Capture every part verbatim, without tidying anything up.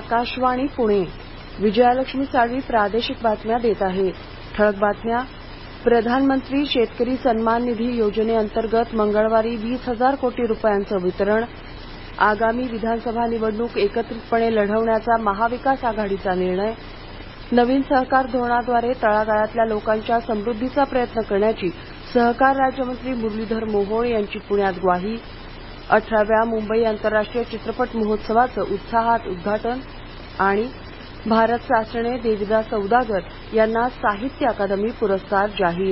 आकाशवाणी पुणे. विजयालक्ष्मी साळवी प्रादेशिक बातम्या देत आहे. ठळक बातम्या. प्रधानमंत्री शेतकरी सन्मान निधी योजनेअंतर्गत मंगळवारी वीस हजार कोटी रुपयांचं वितरण. आगामी विधानसभा निवडणूक एकत्रितपणे लढवण्याचा महाविकास आघाडीचा निर्णय. नवीन सहकार धोरणाद्वारे तळागाळातल्या लोकांच्या समृद्धीचा प्रयत्न करण्याची सहकार राज्यमंत्री मुरलीधर मोहोळ यांची पुण्यात ग्वाही. अठराव्या मुंबई आंतरराष्ट्रीय चित्रपट महोत्सवाचं उत्साहात उद्घाटन. आणि भारत सासणे देविदास सौदागर यांना साहित्य अकादमी पुरस्कार जाहीर.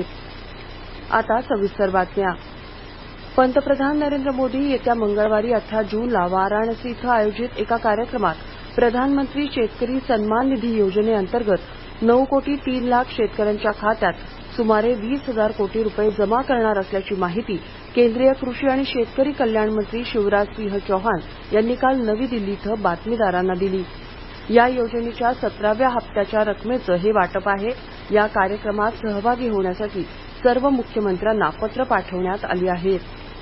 आता सविस्तर बातम्या. पंतप्रधान नरेंद्र मोदी येत्या मंगळवारी अठरा जूनला वाराणसी इथं आयोजित एका कार्यक्रमात प्रधानमंत्री शेतकरी सन्मान निधी योजनेअंतर्गत नऊ कोटी तीन लाख शेतकऱ्यांच्या खात्यात सुमारे वीस हजार कोटी रुपये जमा करणार असल्याची माहिती केंद्रीय कृषी आणि शेतकरी कल्याण मंत्री शिवराजसिंह चौहान यांनी काल नवी दिल्ली इथं बातमीदारांना दिली. या योजनेच्या सतराव्या हप्त्याच्या रकमेचं हे वाटप आहे. या कार्यक्रमात सहभागी होण्यासाठी सर्व मुख्यमंत्र्यांना पत्र पाठवण्यात आली आहेत.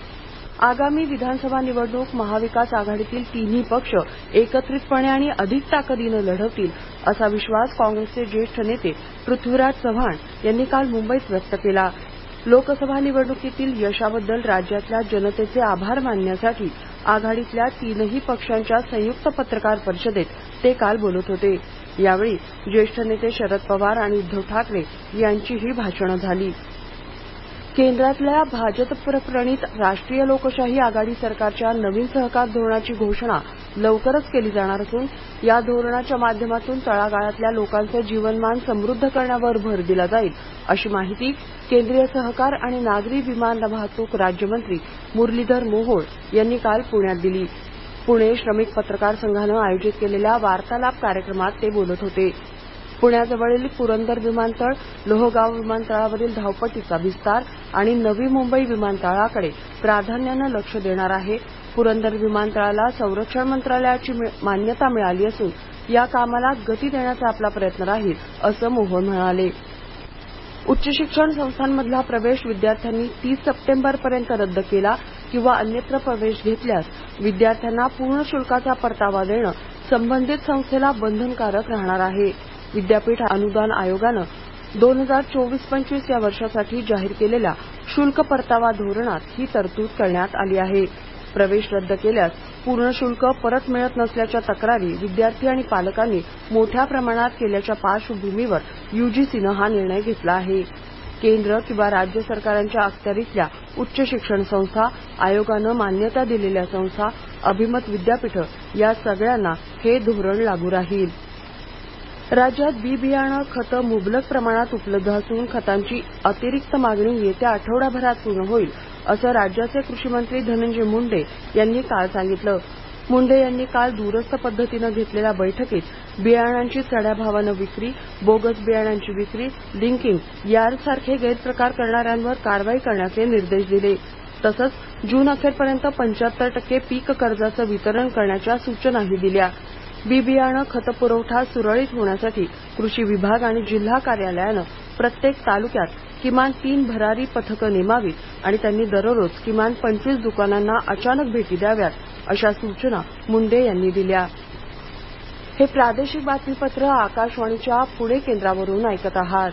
आगामी विधानसभा निवडणूक महाविकास आघाडीतील तिन्ही पक्ष एकत्रितपणे आणि अधिक ताकदीनं लढवतील असा विश्वास काँग्रेसचे ज्येष्ठ नेते पृथ्वीराज चव्हाण यांनी काल मुंबईत व्यक्त केला. लोकसभा निवडणुकीतील यशाबद्दल राज्यातल्या जनतेचे आभार मानण्यासाठी आघाडीतल्या तीनही पक्षांच्या संयुक्त पत्रकार परिषदेत ते काल बोलत होते. यावेळी ज्येष्ठ नेते शरद पवार आणि उद्धव ठाकरे यांचीही भाषणं झाली. केंद्रातल्या भाजपप्रणीत राष्ट्रीय लोकशाही आघाडी सरकारच्या नवीन सहकार धोरणाची घोषणा लवकरच केली जाणार असून या धोरणाच्या माध्यमातून तळागाळातल्या लोकांचं जीवनमान समृद्ध करण्यावर भर दिला जाईल अशी माहिती केंद्रीय सहकार आणि नागरी विमान वाहतूक राज्यमंत्री मुरलीधर मोहोळ यांनी काल पुण्यात दिली. पुणे श्रमिक पत्रकार संघानं आयोजित केलेल्या वार्तालाप कार्यक्रमात ते बोलत होते. पुण्याजवळील पुरंदर विमानतळ, लोहगाव विमानतळावरील धावपट्टीचा विस्तार आणि नवी मुंबई विमानतळाकडे प्राधान्यानं लक्ष देणार आहे. पुरंदर विमानतळाला संरक्षण मंत्रालयाची मान्यता मिळाली असून या कामाला गती देण्याचा आपला प्रयत्न राहील असं मोहोळ म्हणाले. उच्च शिक्षण संस्थांमधला प्रवेश विद्यार्थ्यांनी तीस सप्टेंबरपर्यंत रद्द केला किंवा अन्यत्र प्रवेश घेतल्यास विद्यार्थ्यांना पूर्ण शुल्काचा परतावा देणं संबंधित संस्थेला बंधनकारक राहणार आहे. विद्यापीठ अनुदान आयोगानं दोन हजार चोवीस पंचवीस या वर्षासाठी जाहीर केलेल्या शुल्क परतावा धोरणात ही तरतूद करण्यात आली आहे. प्रवेश रद्द केल्यास पूर्ण शुल्क परत मिळत नसल्याच्या तक्रारी विद्यार्थी आणि पालकांनी मोठ्या प्रमाणात केल्याच्या पार्श्वभूमीवर यूजीसीनं हा निर्णय घेतला आहे. केंद्र किंवा राज्य सरकारांच्या अखत्यारीतल्या उच्च शिक्षण संस्था, आयोगानं मान्यता दिलेल्या संस्था, अभिमत विद्यापीठं या सगळ्यांना हे धोरण लागू राहील. राज्यात बी बियाणं, खतं मुबलक प्रमाणात उपलब्ध असून खतांची अतिरिक्त मागणी येत्या आठवडाभरात पूर्ण होईल असं राज्याचे कृषीमंत्री धनंजय मुंडे यांनी काल सांगितलं. मुंडे यांनी काल दूरस्थ पद्धतीनं घेतलेल्या बैठकीत बियाणांची चढ्या भावानं विक्री, बोगस बियाणांची विक्री, लिंकिंग यासारखे गैरप्रकार करणाऱ्यांवर कारवाई करण्याचे निर्देश दिले. तसंच जून अखेरपर्यंत पंच्याहत्तर टक्के पीक कर्जाचं वितरण करण्याच्या सूचनाही दिल्या. बी बियाणं खत पुरवठा सुरळीत होण्यासाठी कृषी विभाग आणि जिल्हा कार्यालयानं प्रत्येक तालुक्यात किमान तीन भरारी पथकं नेमावीत आणि त्यांनी दररोज किमान पंचवीस दुकानांना अचानक भेटी द्याव्यात अशा सूचना मुंडे यांनी दिल्या. हे प्रादेशिक बातमीपत्र आकाशवाणीच्या पुणे केंद्रावरून ऐकत आहात.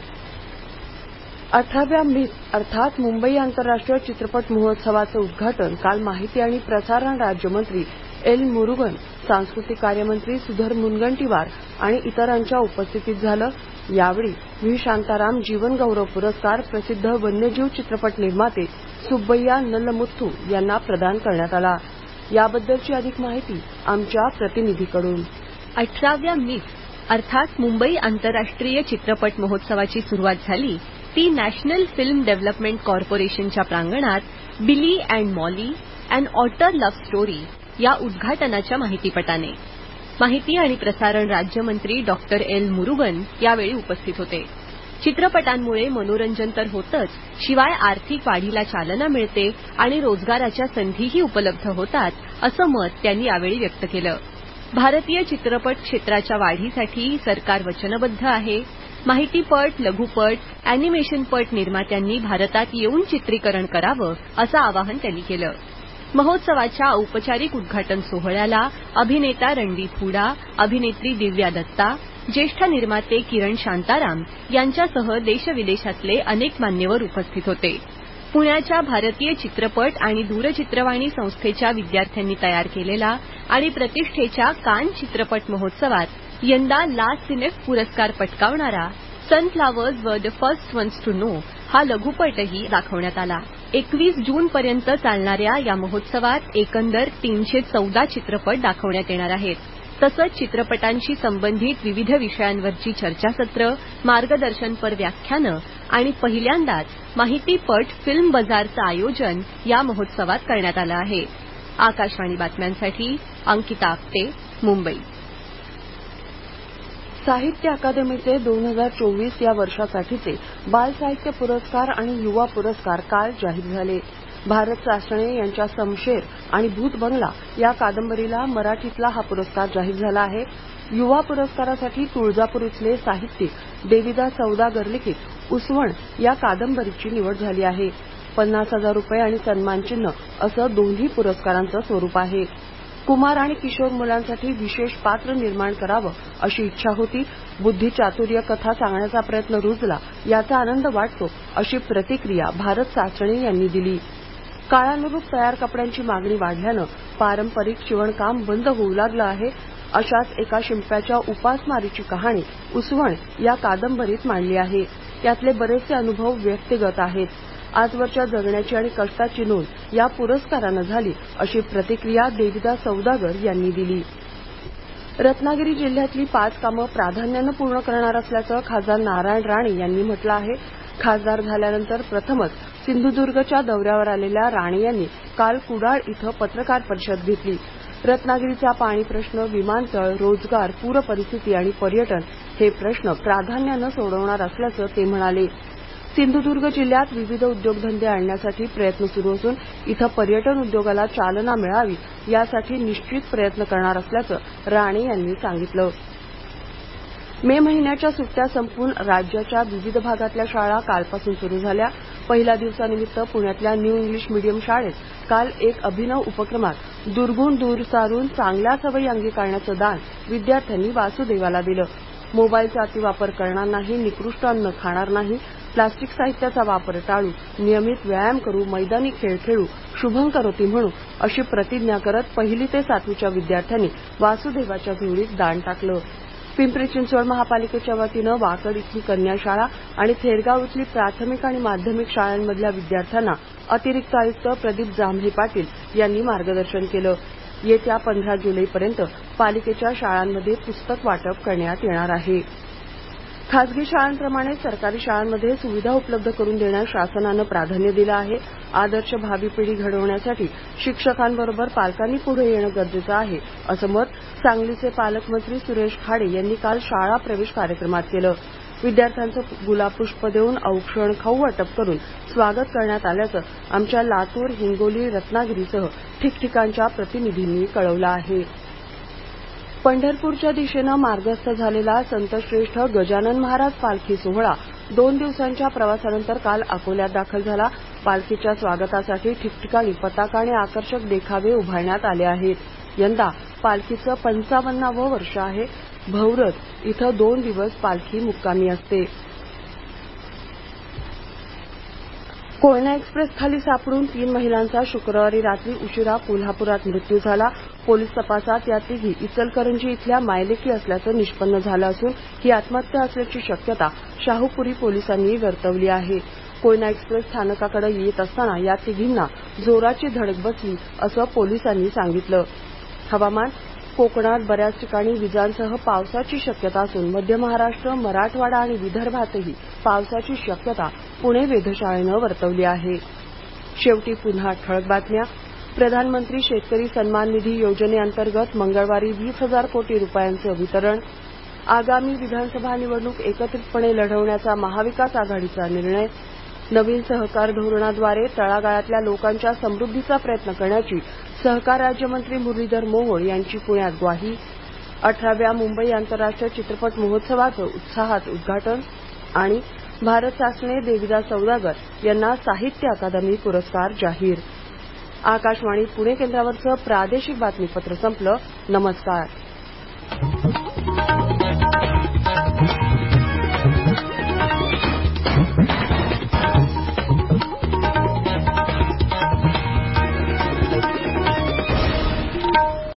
अठराव्या मिफ अर्थात मुंबई आंतरराष्ट्रीय चित्रपट महोत्सवाचं उद्घाटन काल माहिती आणि प्रसारण राज्यमंत्री एल मुरुगन, सांस्कृतिक कार्यमंत्री सुधीर मुनगंटीवार आणि इतरांच्या उपस्थितीत झालं. यावेळी व्ही शांताराम जीवन गौरव पुरस्कार प्रसिद्ध वन्यजीव चित्रपट निर्माते सुब्बय्या नल्लमुथ्थू यांना प्रदान करण्यात आला. याबद्दलची अधिक माहिती आमच्या प्रतिनिधीकडून. अठराव्या मिफ अर्थात मुंबई आंतरराष्ट्रीय चित्रपट महोत्सवाची सुरुवात झाली ती नॅशनल फिल्म डेव्हलपमेंट कॉर्पोरेशनच्या प्रांगणात Billy and Molly and otter love story या उद्घाटनाच्या माहितीपटाने. माहिती आणि प्रसारण राज्यमंत्री डॉक्टर एल मुरुगन यावेळी उपस्थित होते. चित्रपटांमुळे मनोरंजन तर होतंच, शिवाय आर्थिक वाढीला चालना मिळते आणि रोजगाराच्या संधीही उपलब्ध होतात असं मत त्यांनी यावेळी व्यक्त केलं. भारतीय चित्रपट क्षेत्राच्या वाढीसाठी सरकार वचनबद्ध आहे. माहितीपट, लघुपट, अॅनिमेशनपट निर्मात्यांनी भारतात येऊन चित्रीकरण करावं असं आवाहन त्यांनी केलं. महोत्सवाच्या औपचारिक उद्घाटन सोहळ्याला अभिनेता रणदीप हुडा, अभिनेत्री दिव्या दत्ता, ज्येष्ठ निर्माते किरण शांताराम यांच्यासह देशविदेशातले अनेक मान्यवर उपस्थित होते. पुण्याच्या भारतीय चित्रपट आणि दूरचित्रवाणी संस्थेच्या विद्यार्थ्यांनी तयार केलेला आणि प्रतिष्ठेच्या कान चित्रपट महोत्सवात यंदा ला सिनेफ पुरस्कार पटकावणारा sunflowers were the first ones to know हा लघुपटही दाखवण्यात आला. एकवीस जूनपर्यंत चालणाऱ्या या महोत्सवात एकंदर तीनशे चौदा चित्रपट दाखवण्यात येणार आहेत. तसंच चित्रपटांशी संबंधित विविध विषयांवरची चर्चासत्र, मार्गदर्शनपर व्याख्यानं आणि पहिल्यांदाच माहितीपट फिल्म बाजारचं आयोजन या महोत्सवात करण्यात आलं आहे. आकाशवाणी बातम्यांसाठी अंकिता आपटे, मुंबई. साहित्य अकादमीचे दोन हजार चोवीस या वर्षासाठीचे बाल साहित्य पुरस्कार आणि युवा पुरस्कार काल जाहीर झाले. भारत सासणे यांच्या समशेर आणि भूत बंगला या कादंबरीला मराठीतला हा पुरस्कार जाहीर झाला आहे. युवा पुरस्कारासाठी तुळजापूर इथले साहित्यिक देविदास सौदागर लिखित उसवण या कादंबरीची निवड झाली आहे. पन्नास हजार रुपये आणि सन्मानचिन्ह असं दोन्ही पुरस्कारांचं स्वरूप आहे. कुमार आणि किशोर मुलांसाठी विशेष पात्र निर्माण करावं अशी इच्छा होती. बुद्धिचातुर्य कथा सांगण्याचा प्रयत्न रुजला, याचा आनंद वाटतो अशी प्रतिक्रिया भारत सासणे यांनी दिली. काळानुरूप तयार कपड्यांची मागणी वाढल्यानं पारंपरिक शिवणकाम बंद होऊ लागलं आहे. अशाच एका शिंप्याच्या उपासमारीची कहाणी उसवण या कादंबरीत मांडली आहे. यातले बरेचसे अनुभव व्यक्तिगत आहेत. आजवरच्या जगण्याची आणि कष्टाची नोंद या पुरस्कारानं झाली अशी प्रतिक्रिया देविदास सौदागर यांनी दिली. रत्नागिरी जिल्ह्यातली पाच कामं प्राधान्यानं पूर्ण करणार असल्याचं खासदार नारायण राणे यांनी म्हटलं आहे. खासदार झाल्यानंतर प्रथमच सिंधुदुर्गच्या दौऱ्यावर आलेल्या राणे यांनी काल कुडाळ इथं पत्रकार परिषद घेतली. रत्नागिरीचा पाणी प्रश्न, विमानतळ, रोजगार, पूर परिस्थिती आणि पर्यटन हे प्रश्न प्राधान्यानं सोडवणार असल्याचं ते म्हणाले. सिंधुदुर्ग जिल्ह्यात विविध उद्योगधंदे आणण्यासाठी प्रयत्न सुरू असून इथं पर्यटन उद्योगाला चालना मिळावी यासाठी निश्चित प्रयत्न करणार असल्याचं राणे यांनी सांगितलं. मे महिन्याच्या सुट्ट्या संपून राज्याच्या विविध भागातल्या शाळा कालपासून सुरू झाल्या. पहिल्या दिवसानिमित्त पुण्यातल्या न्यू इंग्लिश मीडियम शाळेत काल एक अभिनव उपक्रमात दुर्गुण दूर सारून चांगल्या सवयी अंगीकारण्याचं दान विद्यार्थ्यांनी वासुदेवाला दिलं. मोबाईलचा अतिवापर करणार नाही, निकृष्ट अन्न खाणार नाही, प्लास्टिक साहित्याचा वापर टाळू, नियमित व्यायाम करू, मैदानी खेळ खेळू, शुभं करोती म्हणू अशी प्रतिज्ञा करत पहिली ते सातवीच्या विद्यार्थ्यांनी वासुदेवाच्या झोळीत दान टाकलं. पिंपरी चिंचवड महापालिकेच्या वतीनं वाकड इथली कन्या शाळा आणि थेरगाव इथली प्राथमिक आणि माध्यमिक शाळांमधल्या विद्यार्थ्यांना अतिरिक्त आयुक्त प्रदीप जांभळे पाटील यांनी मार्गदर्शन केलं. येत्या पंधरा जुलैपर्यंत पालिकेच्या शाळांमध्ये पुस्तक वाटप करण्यात येणार आहे. खासगी शाळांप्रमाणे सरकारी शाळांमध्ये सुविधा उपलब्ध करून देण्यास शासनानं प्राधान्य दिलं आहे. आदर्श भावी पिढी घडवण्यासाठी शिक्षकांबरोबर पालकांनी पुढे येणं गरजेचं आहे असं मत सांगलीचे पालकमंत्री सुरेश खाडे यांनी काल शाळा प्रवेश कार्यक्रमात केलं. विद्यार्थ्यांचं गुलाबपुष्प देऊन औक्षण खाऊ वाटप करून स्वागत करण्यात आल्याचं आमच्या लातूर, हिंगोली, रत्नागिरीसह ठिकठिकाणच्या प्रतिनिधींनी कळवलं आहे. पंढरपूरच्या दिशेनं मार्गस्थ झालेला संतश्रेष्ठ गजानन महाराज पालखी सोहळा दोन दिवसांच्या प्रवासानंतर काल अकोल्यात दाखल झाला. पालखीच्या स्वागतासाठी ठिकठिकाणी पताका आणि आकर्षक देखावे उभारण्यात आले आहेत. यंदा पालखीचं पंचावन्नावं वर्ष आहे. भौरत इथं दोन दिवस पालखी मुक्कामी असते. कोयना एक्सप्रेस खाली सापडून तीन महिलांचा शुक्रवारी रात्री उशिरा कोल्हापुरात मृत्यू झाला. पोलीस तपासात या तिघी इचलकरंजी इथल्या मायलेकी असल्याचं निष्पन्न झालं असून ही आत्महत्या असल्याची शक्यता शाहूपुरी पोलिसांनी वर्तवली आहे. कोयना एक्सप्रेस स्थानकाकडे येत असताना या तिघींना जोराची धडक बसली असं पोलिसांनी सांगितलं. हवामान कोकणात बऱ्याच ठिकाणी विजांसह पावसाची शक्यता असून मध्य महाराष्ट्र, मराठवाडा आणि विदर्भातही पावसाची शक्यता पुणे वेधशाळेनं वर्तवली आहे. शेवटी पुन्हा ठळक बातम्या. प्रधानमंत्री शेतकरी सन्मान निधी योजनेअंतर्गत मंगळवारी वीस हजार कोटी रुपयांचं वितरण. आगामी विधानसभा निवडणूक एकत्रितपणे लढवण्याचा महाविकास आघाडीचा निर्णय. नवीन सहकार धोरणाद्वारे तळागाळातल्या लोकांच्या समृद्धीचा प्रयत्न करण्याची सहकार राज्यमंत्री मुरलीधर मोहोळ यांची पुण्यात ग्वाही. अठराव्या मुंबई आंतरराष्ट्रीय चित्रपट महोत्सवाचं उत्साहात उद्घाटन आणि भारत सासणे देविदास सौदागर यांना साहित्य अकादमी पुरस्कार जाहीर. आकाशवाणी पुणे केंद्रावरचं प्रादेशिक बातमीपत्र संपलं. नमस्कार.